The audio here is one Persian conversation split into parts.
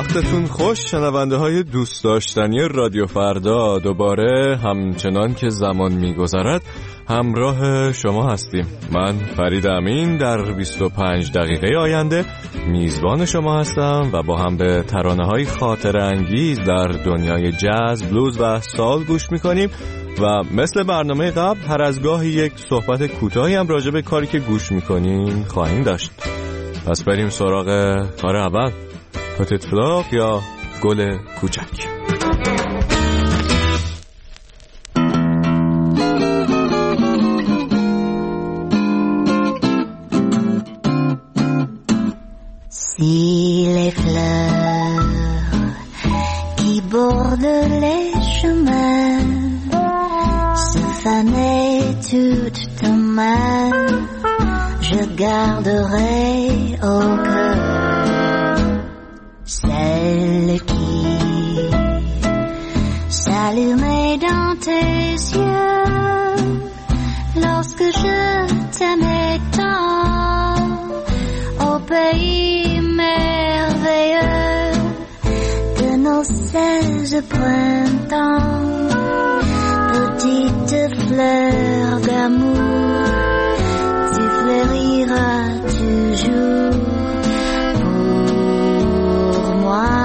وقتتون خوش شنونده های دوست داشتنی رادیو فردا. دوباره همچنان که زمان میگذرد همراه شما هستیم. من فرید امین در 25 دقیقه آینده میزبان شما هستم و با هم به ترانه‌های خاطره انگیز در دنیای جاز، بلوز و سال گوش میکنیم و مثل برنامه قبل هر از گاهی یک صحبت کوتاهی هم راجع به کاری که گوش میکنیم خواهیم داشت. پس بریم سراغ کار اول، پتیت فلاغ یا گل کوچک. Si les fleurs qui bordent les chemins se fanaient toutes ta main, je garderai au cœur celle qui s'allumait dans tes yeux lorsque je t'aimais tant au pays merveilleux de nos 16 printemps. Petite fleur d'amour, tu fleuriras toujours pour moi.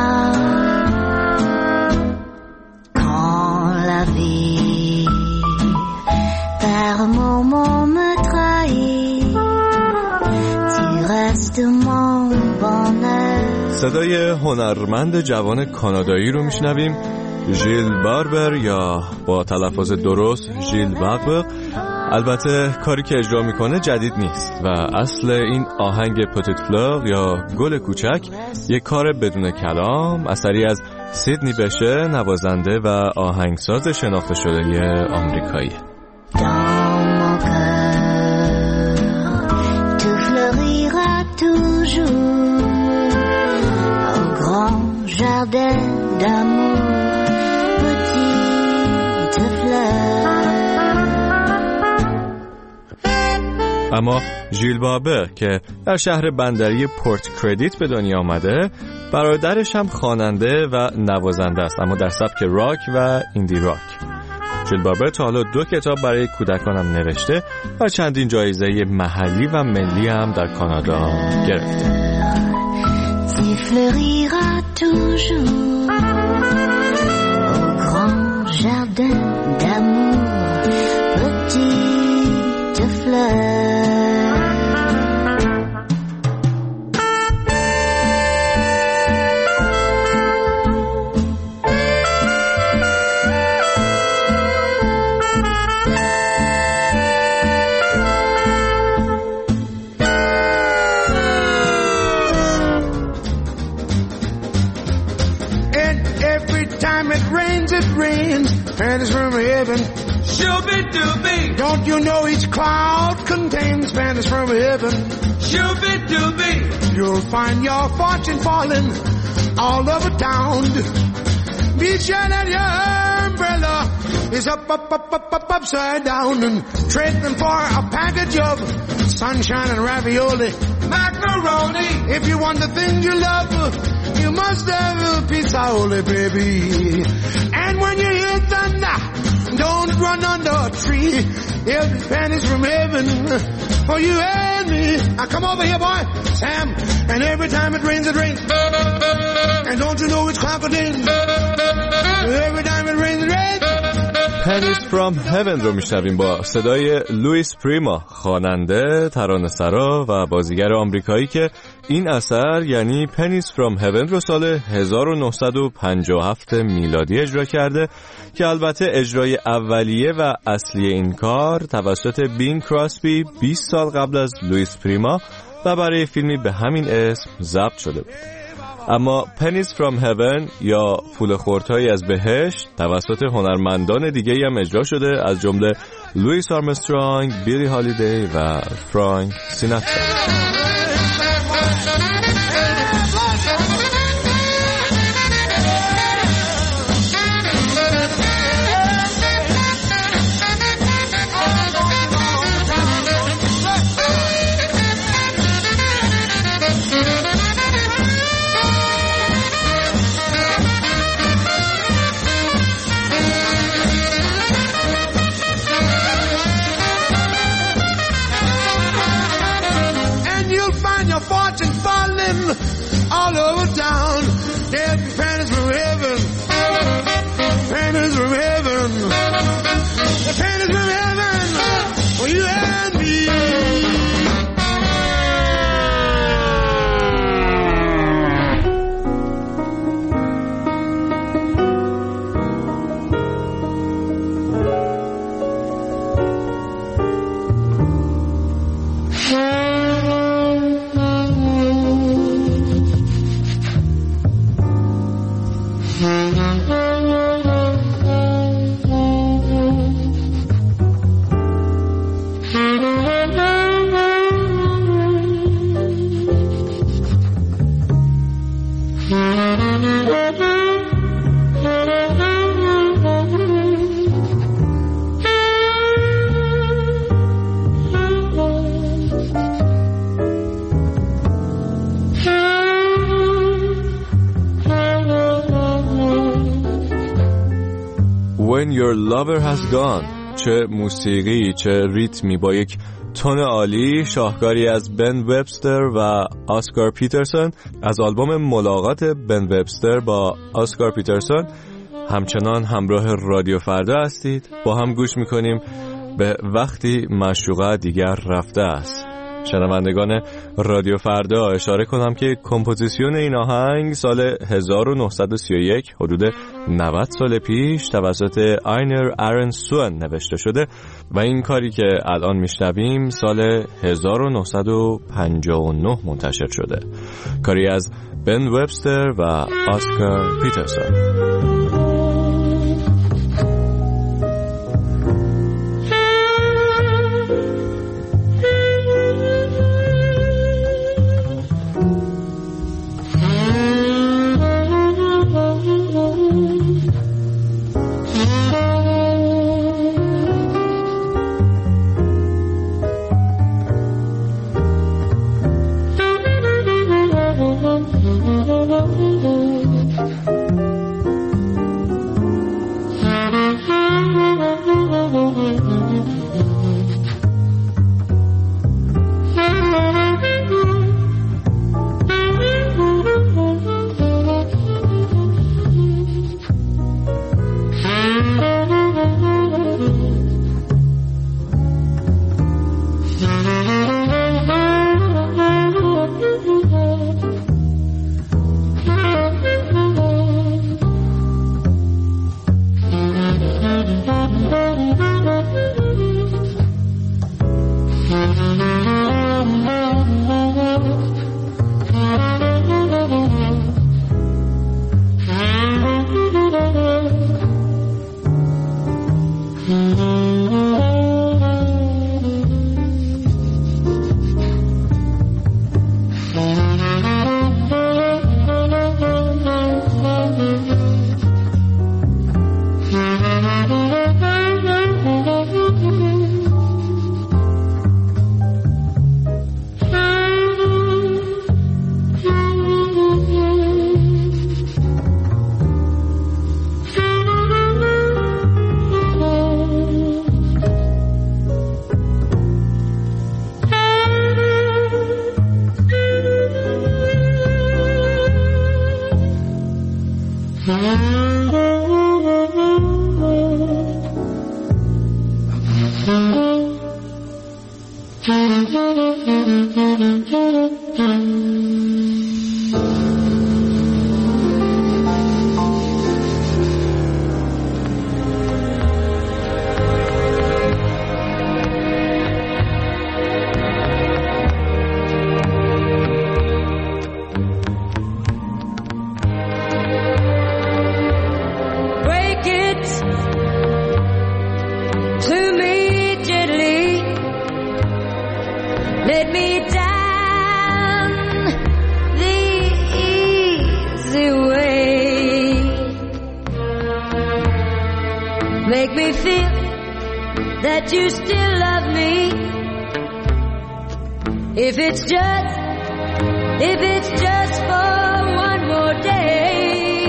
Quand la vie par moments me trahit, tu restes mon bonheur. صدای هنرمند جوان کانادایی رو میشنویم، ژیل باربر یا با تلفظ درست ژیل باربر. البته کاری که اجرا میکنه جدید نیست و اصل این آهنگ پتیت فلاغ یا گل کوچک یک کار بدون کلام اثری از سیدنی بشه، نوازنده و آهنگساز شناخته شده آمریکایی. Jardin d'amour, petite fleur. اما ژیل باربر که در شهر بندری پورت کردیت به دنیا آمده، برادرش هم خواننده و نوازنده است، اما در سبک راک و ایندی راک. ژیل باربر تا حالا 2 کتاب برای کودکان هم نوشته و چندین جایزه محلی و ملی هم در کانادا گرفته. Tu fleuriras toujours au grand jardin d'amour, petite fleur. It rains, pennies from heaven. Shooby-dooby. Don't you know each cloud contains pennies from heaven? Shooby-dooby. You'll find your fortune falling all over town. Be sure that your umbrella is up, upside down, and trade them for a package of sunshine and ravioli. Macaroni. If you want the things you love, you must have a pizza, only, baby. And when you hear thunder, don't run under a tree. Every penny's from heaven for you and me. Now come over here, boy, Sam. And every time it rains, it rains. And don't you know it's crocodile? Every time it rains, it rains. Pennies from Heaven رو میشنویم با صدای لوئیس پریما، خواننده، ترانه‌سرا و بازیگر آمریکایی که این اثر یعنی Pennies from Heaven رو سال 1957 میلادی اجرا کرده که البته اجرای اولیه و اصلی این کار توسط بین کراسبی 20 سال قبل از لوئیس پریما و برای فیلمی به همین اسم ضبط شده بود. اما Pennies from Heaven یا پول خردهایی از بهشت توسط هنرمندان دیگه‌ای هم اجرا شده، از جمله لوئیس آرمسترانگ، بیلی هالیدی و فرانک سیناترا. all over town. Get your panties from heaven. Panties from heaven. The panties from heaven for you and me. When Your Lover Has Gone. چه موسیقی، چه ریتمی با یک تون عالی، شاهکاری از بن وبستر و آسکار پیترسون از آلبوم ملاقات بن وبستر با آسکار پیترسون. همچنان همراه رادیو فردا هستید، با هم گوش میکنیم به وقتی معشوقه دیگر رفته است. شنوندگان رادیو فردا، اشاره کنم که کمپوزیسیون این آهنگ سال 1931 حدود 90 سال پیش توسط آینر آرنسون نوشته شده و این کاری که الان میشنویم سال 1959 منتشر شده. کاری از بن وبستر و آسکار پیترسون. Make me feel that you still love me. If it's just for one more day.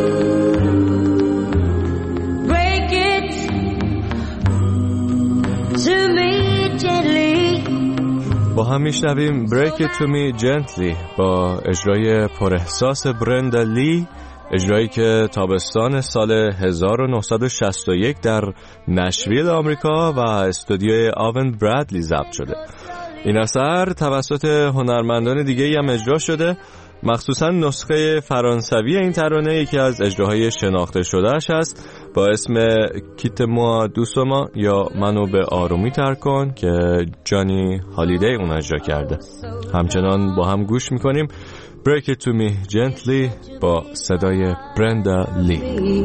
Break it to me gently. با با هم میشنویم Break It To Me Gently با اجرای پراحساس برندا لی، اجرایی که تابستان سال 1961 در نشویل آمریکا و استودیوی آون برادلی ضبط شده. این اثر توسط هنرمندان دیگه‌ای هم اجرا شده، مخصوصا نسخه فرانسوی این ترانه یکی از اجراهای شناخته شدهش هست با اسم کیت موا دوسوما یا منو به آرومی ترک کن که جانی هالیدی اون اجرا کرده. همچنان با هم گوش میکنیم Break It To Me Gently با صدای برندا لی.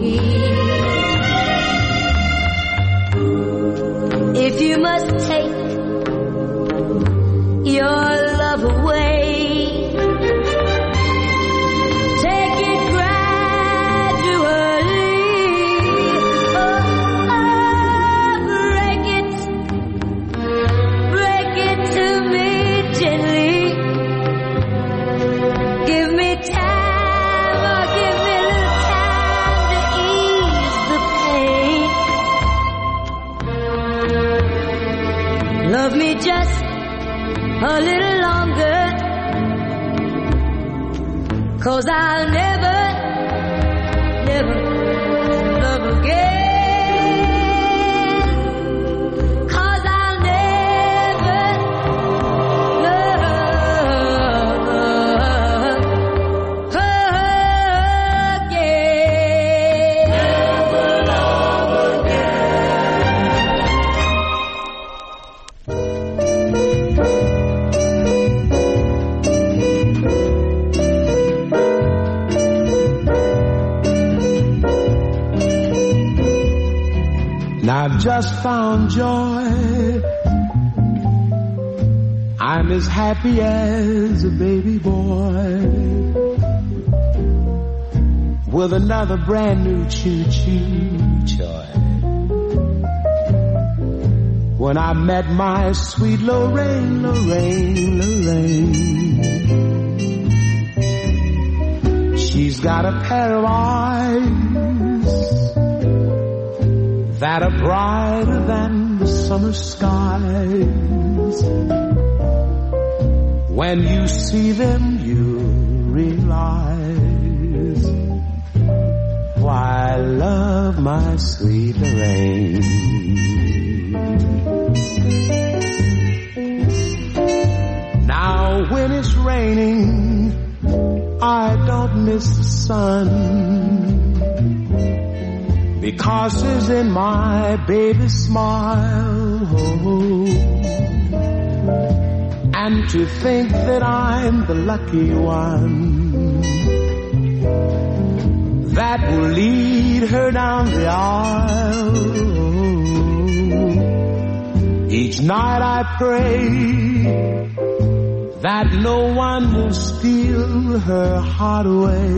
If you must take your love away, love me just a little longer, 'cause I'll never, never love again, 'cause I'll never love again. Never love again. I've just found joy. I'm as happy as a baby boy with another brand new choo-choo toy. When I met my sweet Lorraine, Lorraine, Lorraine, she's got a pair of eyes that are brighter than the summer skies. When you see them, you realize why I love my sweet Lorraine. Now when it's raining, I don't miss the sun, because it's in my baby's smile. And to think that I'm the lucky one that will lead her down the aisle. Each night I pray that no one will steal her heart away.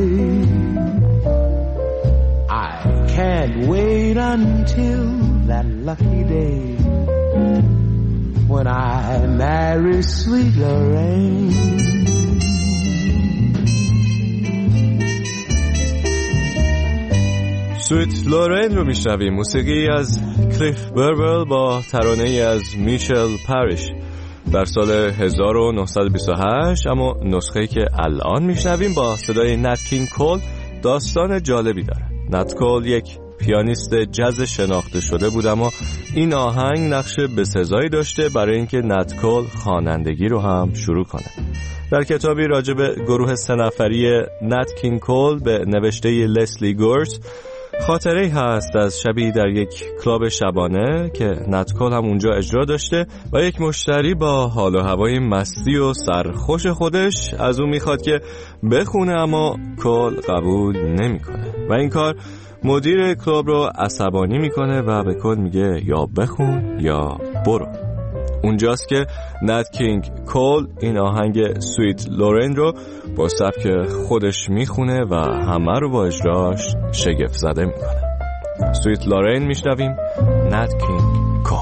Can't wait until that lucky day when I marry sweet Lorraine. سویت لورین رو میشنویم، موسیقی از کلیف بربل با ترانه‌ای از میشل پاریش در سال 1928. اما نسخه‌ای که الان میشنویم با صدای نت کینگ کول داستان جالبی داره. نت کول یک پیانیست جاز شناخته شده بود، اما این آهنگ نقش بسزایی داشته برای اینکه نت کول خوانندگی رو هم شروع کنه. در کتابی راجع به گروه 3 نفری نت کینگ کول به نوشته لسلی گورس خاطره‌ای هست از شبی در یک کلاب شبانه که نت کول هم اونجا اجرا داشته و یک مشتری با حال و هوای مستی و سرخوش خودش از اون میخواد که بخونه، اما کول قبول نمیکنه و این کار مدیر کلاب رو عصبانی میکنه و به کول میگه یا بخون یا برو. اونجاست که نت کینگ کول این آهنگ سویت لورین رو با سبک خودش میخونه و همه رو با اجراش شگفت زده میکنه. سویت لورین میشنویم، نت کینگ کول.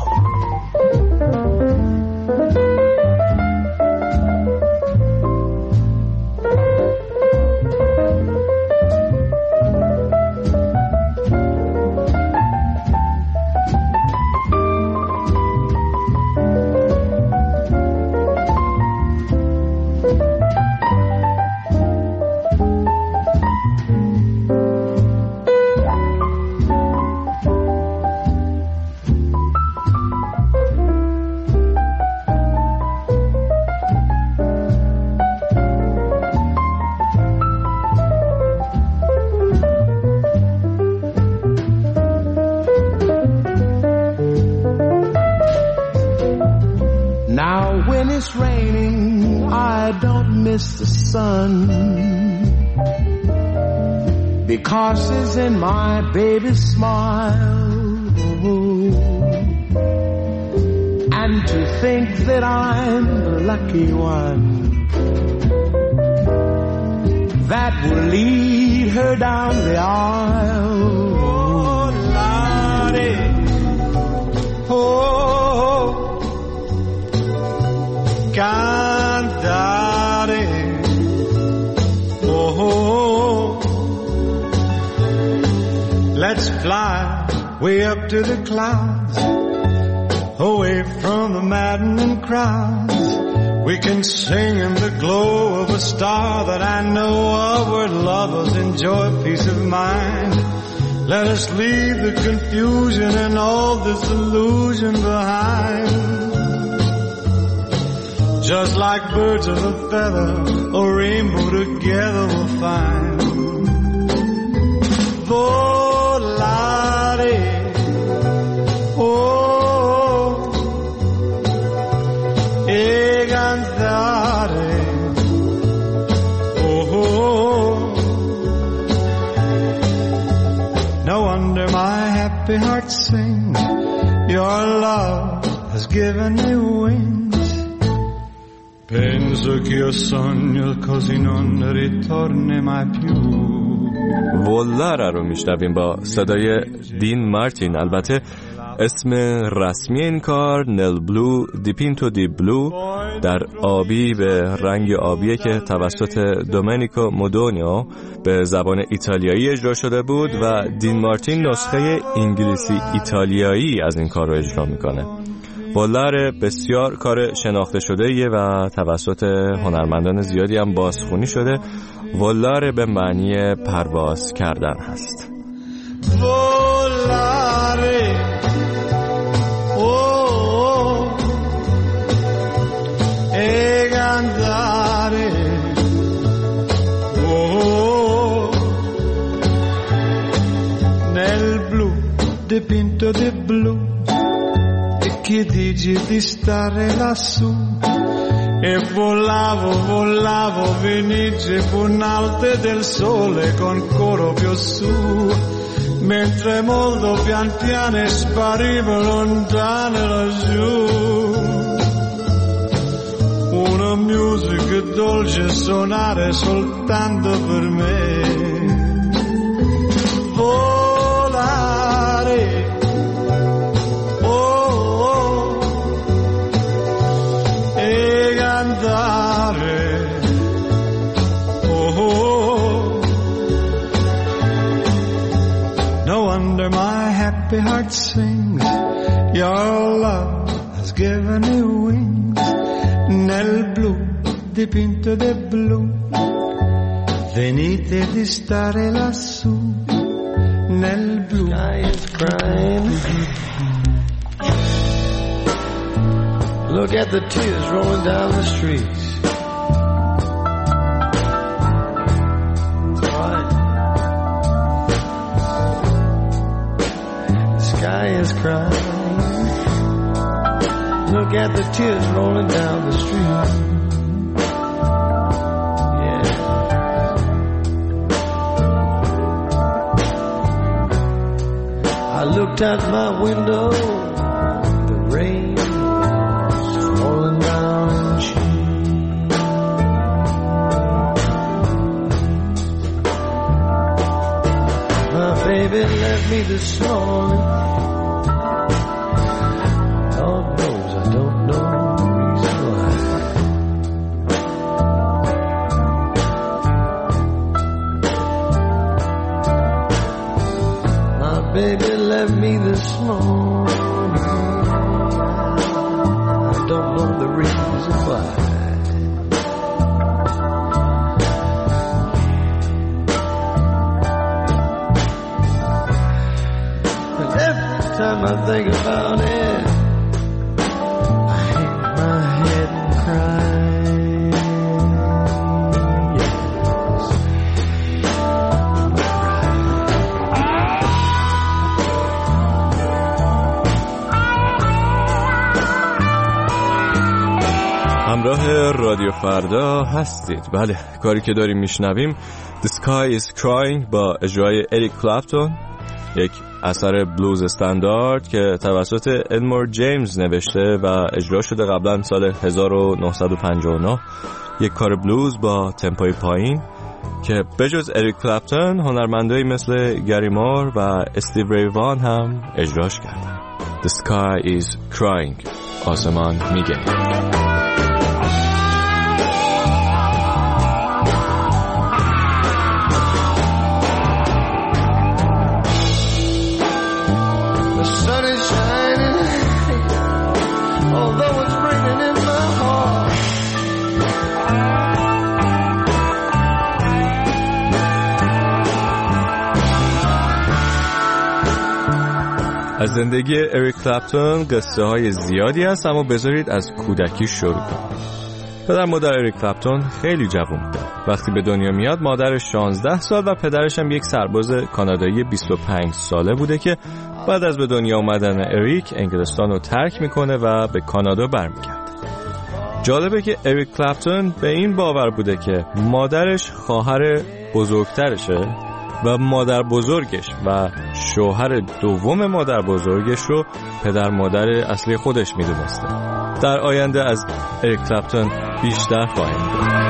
miss the sun, because it's in my baby's smile. And to think that I'm the lucky one that will lead her down the aisle. Oh, Lottie, oh, cantare, oh, let's fly way up to the clouds, away from the maddening crowds. We can sing in the glow of a star that I know of, where lovers enjoy peace of mind. Let us leave the confusion and all this illusion behind. Just like birds of a feather, a rainbow together we'll find. Volare, oh, e cantare, oh. No wonder my happy heart sings. Your love has given me wings. Penso che io sogno così non ritorni mai più. ولاره رو میشنویم با صدای دین مارتین. البته اسم رسمی این کار نل بلو دیپینتو دی بلو در آبی به رنگ آبیه که توسط دومنیکو مودونیو به زبان ایتالیایی اجرا شده بود و دین مارتین نسخه انگلیسی ایتالیایی از این کار رو اجرا میکنه. ولاره بسیار کار شناخته شده و توسط هنرمندان زیادی هم بازخوانی شده. ولاره به معنی پرواز کردن هست. Volare, oh, e cantare, oh, nel blu dipinto di blu. E che dici di stare lassù? E volavo, volavo, venice punalte del sole con coro più su, mentre molto pian piano sparivo lontano laggiù. Una musica dolce suonare soltanto per me. Volare, no wonder my happy heart sings. Your love has given me wings. Nel blu dipinto di blu, venite di stare lassù. Nel blu sky is crying. Look at the tears rolling down the streets. Is crying. Look at the tears rolling down the street. Yeah. I looked out my window, the rain was falling down the street. My baby left me this morning. Baby left me this morning. I don't know the reason why. And every time I think about it, I hang my head and cry. همراه رادیو فردا هستید. بله، کاری که داریم میشنویم The Sky is Crying با اجرای اریک کلپتون، یک اثر بلوز استاندارد که توسط ادمور جیمز نوشته و اجرا شده قبلا سال 1959. یک کار بلوز با تمپوی پایین که بجز اریک کلپتون هنرمندایی مثل گری مور و استیو ری وان هم اجراش کردن. The Sky is Crying، آسمان میگه. از زندگی اریک کلپتون قصه های زیادی هست، اما بذارید از کودکی شروع کنم. پدر مادر اریک کلپتون خیلی جوان بوده. وقتی به دنیا میاد مادرش 16 سال و پدرش هم یک سرباز کانادایی 25 ساله بوده که بعد از به دنیا اومدن اریک انگلستان رو ترک میکنه و به کانادا برمیگرده. جالبه که اریک کلپتون به این باور بوده که مادرش خواهر بزرگترشه و مادر بزرگش و شوهر دوم مادر بزرگش رو پدر مادر اصلی خودش میدونسته. در آینده از اریک کلپتون بیشتر خواهیم دید.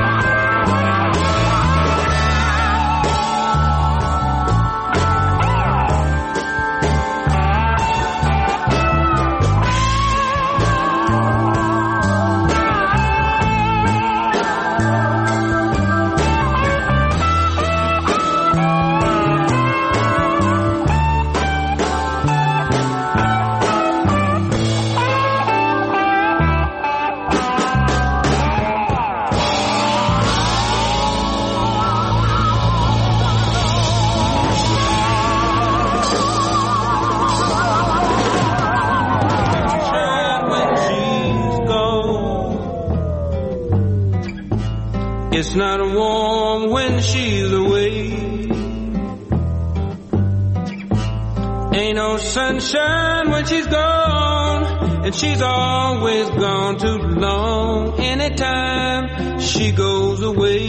It's not warm when she's away. Ain't no sunshine when she's gone, and she's always gone too long. Anytime she goes away,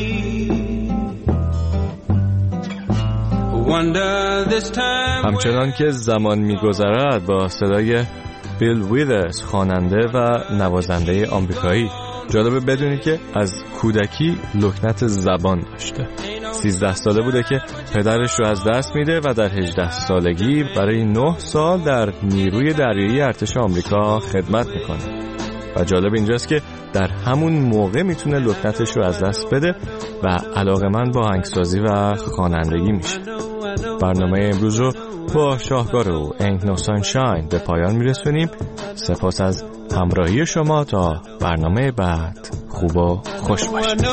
wonder this time. همچنان که زمان میگذرد با صدای بیل ویدرز، خواننده و نوازنده آمریکایی. جالبه بدونید که از کودکی لکنت زبان داشته. 13 ساله بوده که پدرش رو از دست میده و در 18 سالگی برای 9 سال در نیروی دریایی ارتش آمریکا خدمت میکنه. و جالب اینجاست که در همون موقع میتونه لکنتش رو از دست بده و علاقه‌مند با آهنگسازی و خوانندگی میشه. برنامه امروز رو با شاهکار او Ain't No Sunshine به پایان میرسونیم. سپاس از همراهی شما. تا برنامه بعد خوب و خوش باشید.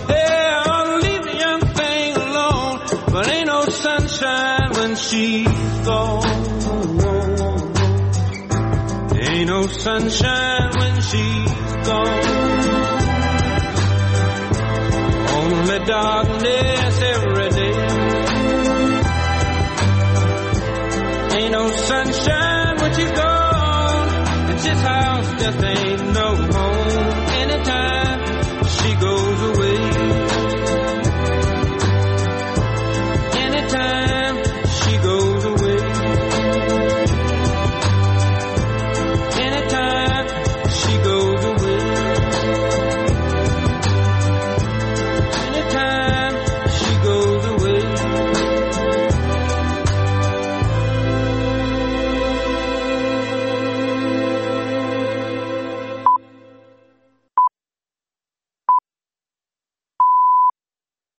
Ain't no sunshine when she's gone. Only darkness every day. Ain't no sunshine